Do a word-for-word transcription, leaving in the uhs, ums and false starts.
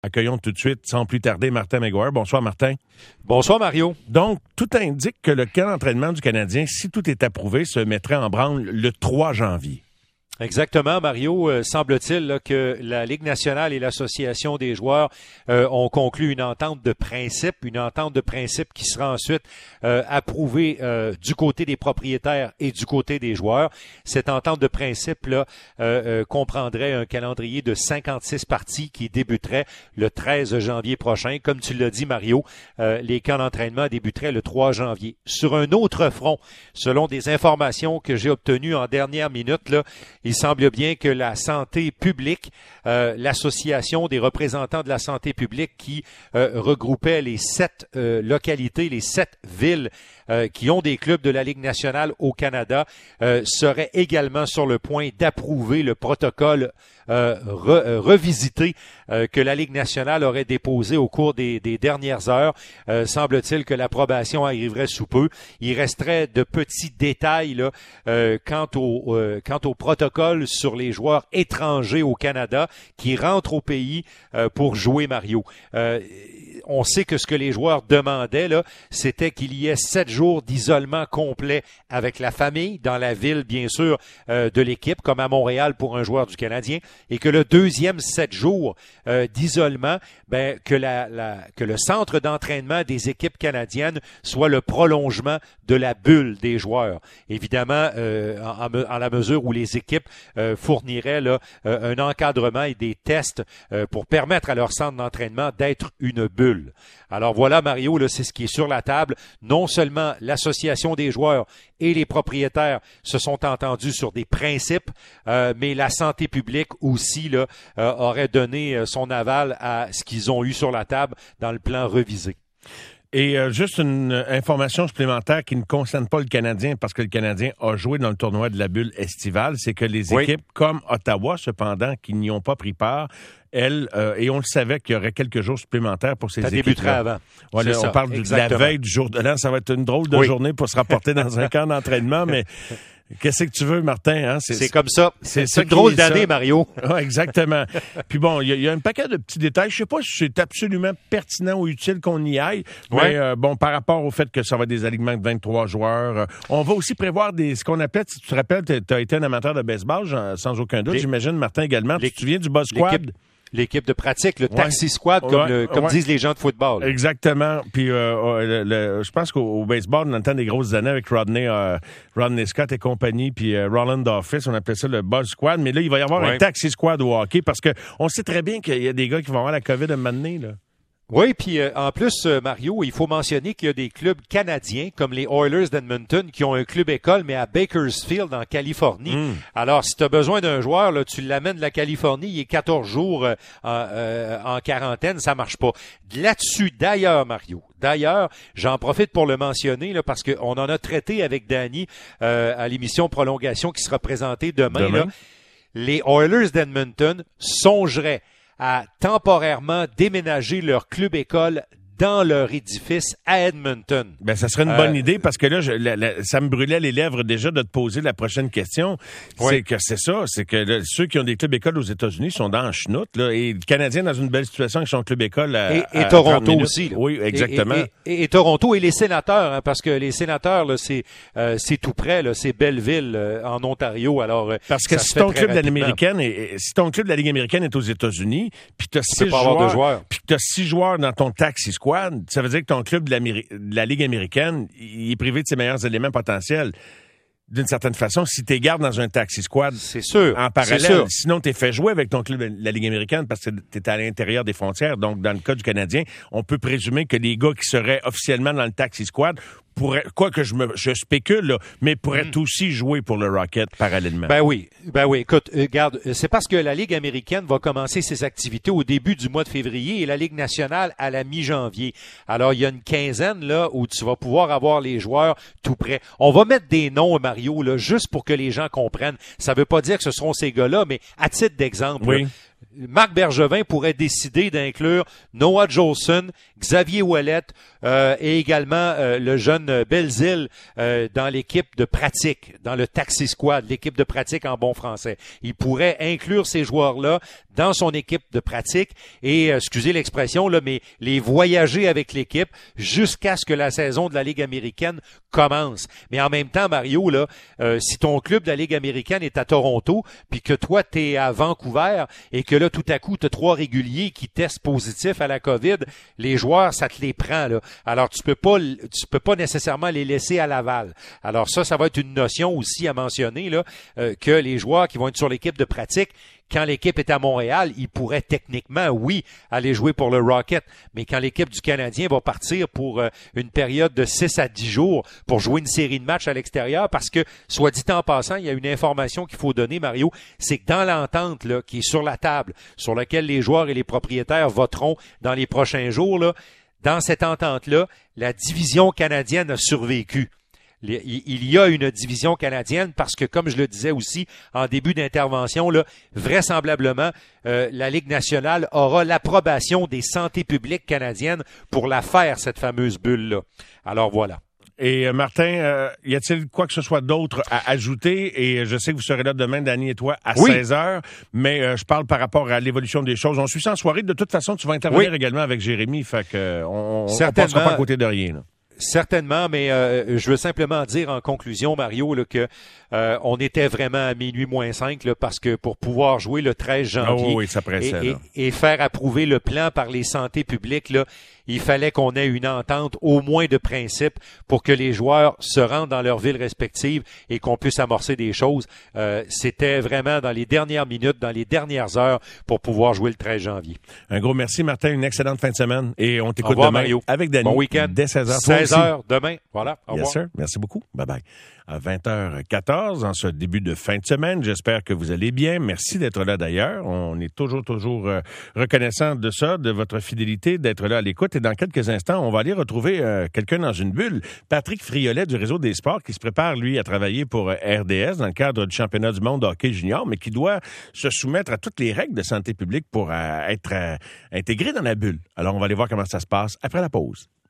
Accueillons tout de suite, sans plus tarder, Martin McGuire. Bonsoir, Martin. Bonsoir, Mario. Donc, tout indique que le camp d'entraînement du Canadien, si tout est approuvé, se mettrait en branle le trois janvier. Exactement, Mario. Euh, semble-t-il là, que la Ligue nationale et l'Association des joueurs euh, ont conclu une entente de principe, une entente de principe qui sera ensuite euh, approuvée euh, du côté des propriétaires et du côté des joueurs. Cette entente de principe là euh, euh, comprendrait un calendrier de cinquante-six parties qui débuterait le treize janvier prochain. Comme tu l'as dit, Mario, euh, les camps d'entraînement débuteraient le trois janvier. Sur un autre front, selon des informations que j'ai obtenues en dernière minute, là, il semble bien que la santé publique, euh, l'association des représentants de la santé publique qui euh, regroupait les sept euh, localités, les sept villes euh, qui ont des clubs de la Ligue nationale au Canada, euh, serait également sur le point d'approuver le protocole euh, re, euh, revisité euh, que la Ligue nationale aurait déposé au cours des, des dernières heures. Euh, semble-t-il que l'approbation arriverait sous peu. Il resterait de petits détails là, euh, quant au euh, quant au protocole sur les joueurs étrangers au Canada qui rentrent au pays euh, pour jouer, Mario. Euh, on sait que ce que les joueurs demandaient, là, c'était qu'il y ait sept jours d'isolement complet avec la famille, dans la ville, bien sûr, euh, de l'équipe, comme à Montréal pour un joueur du Canadien, et que le deuxième sept jours euh, d'isolement, ben, que, la, la, que le centre d'entraînement des équipes canadiennes soit le prolongement de la bulle des joueurs. Évidemment, euh, en, en la mesure où les équipes euh, fourniraient là, euh, un encadrement et des tests euh, pour permettre à leur centre d'entraînement d'être une bulle. Alors voilà, Mario, là, c'est ce qui est sur la table. Non seulement l'association des joueurs et les propriétaires se sont entendus sur des principes, euh, mais la santé publique aussi là, euh, aurait donné euh, son aval à ce qu'ils ont eu sur la table dans le plan revisé. Et euh, juste une information supplémentaire qui ne concerne pas le Canadien, parce que le Canadien a joué dans le tournoi de la bulle estivale, c'est que les oui. équipes comme Ottawa, cependant, qui n'y ont pas pris part, elles, euh, et on le savait qu'il y aurait quelques jours supplémentaires pour ces équipes. Ça débuterait avant. Voilà, on ça, parle exactement. de la veille du jour de l'an. Ça va être une drôle de oui. journée pour se rapporter dans un camp d'entraînement, mais... Qu'est-ce que tu veux, Martin? Hein? C'est, c'est comme ça. C'est, c'est une drôle d'année, ça. Mario. Oui, exactement. Puis bon, il y, y a un paquet de petits détails. Je sais pas si c'est absolument pertinent ou utile qu'on y aille, ouais. mais euh, bon, par rapport au fait que ça va être des alignements de vingt-trois joueurs, euh, on va aussi prévoir des ce qu'on appelle, si tu te rappelles, tu as été un amateur de baseball, sans aucun doute, Les... j'imagine, Martin également. Tu te souviens du Buzz Squad? L'équipe... L'équipe de pratique, le taxi ouais. squad, comme, ouais. le, comme ouais. disent les gens de football. Exactement. Puis euh, le, le, je pense qu'au au baseball, dans le temps des grosses années avec Rodney, euh, Rodney Scott et compagnie, puis euh, Roland Office, on appelait ça le Buzz Squad. Mais là, il va y avoir ouais. un taxi squad au hockey parce que on sait très bien qu'il y a des gars qui vont avoir la COVID à un moment donné, là. Oui, puis euh, en plus, euh, Mario, il faut mentionner qu'il y a des clubs canadiens, comme les Oilers d'Edmonton, qui ont un club école, mais à Bakersfield, en Californie. Mm. Alors, si tu as besoin d'un joueur, là, tu l'amènes de la Californie, il est quatorze jours euh, en, euh, en quarantaine, ça marche pas. Là-dessus, d'ailleurs, Mario, d'ailleurs, j'en profite pour le mentionner, là, parce qu'on en a traité avec Danny euh, à l'émission Prolongation qui sera présentée demain. demain. Là. Les Oilers d'Edmonton songeraient à temporairement déménager leur club-école dans leur édifice à Edmonton. Ben, ça serait une euh, bonne idée parce que là, je, la, la, ça me brûlait les lèvres déjà de te poser la prochaine question. Oui. C'est que c'est ça, c'est que là, ceux qui ont des clubs-écoles aux États-Unis sont dans la chenoute, là, et le Canadien dans une belle situation avec son club-école à, Et, et à Toronto aussi. Là. Oui, exactement. Et, et, et, et Toronto et les sénateurs, hein, parce que les sénateurs, là, c'est, euh, c'est tout près, là, c'est Belleville, euh, en Ontario. Alors, parce que si ton club de la Ligue américaine, est, si ton club de la Ligue américaine est aux États-Unis, puis tu as six joueurs, joueurs. puis tu as six joueurs dans ton taxi squad, ça veut dire que ton club de, de la Ligue américaine, il est privé de ses meilleurs éléments potentiels. D'une certaine façon, si tu les gardes dans un taxi squad c'est sûr, en parallèle, c'est sûr. Sinon tu es fait jouer avec ton club de la Ligue américaine parce que tu es à l'intérieur des frontières. Donc, dans le cas du Canadien, on peut présumer que les gars qui seraient officiellement dans le taxi squad pourraient, quoi que je me je spécule, là, mais pourraient mm. aussi jouer pour le Rocket parallèlement. Ben oui, ben oui. Écoute, euh, regarde, c'est parce que la Ligue américaine va commencer ses activités au début du mois de février et la Ligue nationale à la mi-janvier. Alors, il y a une quinzaine là où tu vas pouvoir avoir les joueurs tout près. On va mettre des noms, Mario, là, juste pour que les gens comprennent. Ça veut pas dire que ce seront ces gars-là, mais à titre d'exemple, oui. là, Marc Bergevin pourrait décider d'inclure Noah Jolson, Xavier Ouellet euh, et également euh, le jeune Belzile euh, dans l'équipe de pratique, dans le taxi squad, l'équipe de pratique en bon français. Il pourrait inclure ces joueurs-là dans son équipe de pratique et, euh, excusez l'expression, là, mais les voyager avec l'équipe jusqu'à ce que la saison de la Ligue américaine commence. Mais en même temps, Mario, là, euh, si ton club de la Ligue américaine est à Toronto, puis que toi, t'es à Vancouver, et que là, tout à coup, t'as trois réguliers qui testent positif à la COVID, les joueurs, ça te les prend, là. Alors, tu peux pas, tu peux pas nécessairement les laisser à Laval. Alors ça, ça va être une notion aussi à mentionner, là, euh, que les joueurs qui vont être sur l'équipe de pratique, quand l'équipe est à Montréal, ils pourraient techniquement, oui, aller jouer pour le Rocket. Mais quand l'équipe du Canadien va partir pour euh, une période de six à dix jours pour jouer une série de matchs à l'extérieur, parce que, soit dit en passant, il y a une information qu'il faut donner, Mario, c'est que dans l'entente là, qui est sur la table, sur laquelle les joueurs et les propriétaires voteront dans les prochains jours, là, dans cette entente-là, la division canadienne a survécu. Il y a une division canadienne parce que, comme je le disais aussi en début d'intervention, là, vraisemblablement, euh, la Ligue nationale aura l'approbation des santé publiques canadiennes pour la faire, cette fameuse bulle-là. Alors voilà. Et euh, Martin, euh, y a-t-il quoi que ce soit d'autre à ajouter? Et je sais que vous serez là demain, Danny et toi, à oui. seize heures, mais euh, je parle par rapport à l'évolution des choses. On suit ça en soirée. De toute façon, tu vas intervenir oui. également avec Jérémy, fait que euh, on ne passera pas à côté de rien, là. Certainement, mais euh, je veux simplement dire en conclusion, Mario, là, que euh, on était vraiment à minuit moins cinq là, parce que pour pouvoir jouer le treize janvier oh, oui, ça pressait, et, et, et faire approuver le plan par les santé publiques, là, il fallait qu'on ait une entente au moins de principe pour que les joueurs se rendent dans leurs villes respectives et qu'on puisse amorcer des choses. Euh, c'était vraiment dans les dernières minutes, dans les dernières heures pour pouvoir jouer le treize janvier. Un gros merci, Martin. Une excellente fin de semaine et on t'écoute demain Mario. Avec Danny. Bon week-end. Dès seize heures. seize heures demain. Voilà. Au revoir. Yes, sir. Merci beaucoup. Bye bye. À vingt heures quatorze, en ce début de fin de semaine. J'espère que vous allez bien. Merci d'être là d'ailleurs. On est toujours, toujours euh, reconnaissant de ça, de votre fidélité, d'être là à l'écoute. Et dans quelques instants, on va aller retrouver euh, quelqu'un dans une bulle. Patrick Friolet du Réseau des sports qui se prépare, lui, à travailler pour euh, R D S dans le cadre du championnat du monde de hockey junior, mais qui doit se soumettre à toutes les règles de santé publique pour euh, être euh, intégré dans la bulle. Alors, on va aller voir comment ça se passe après la pause.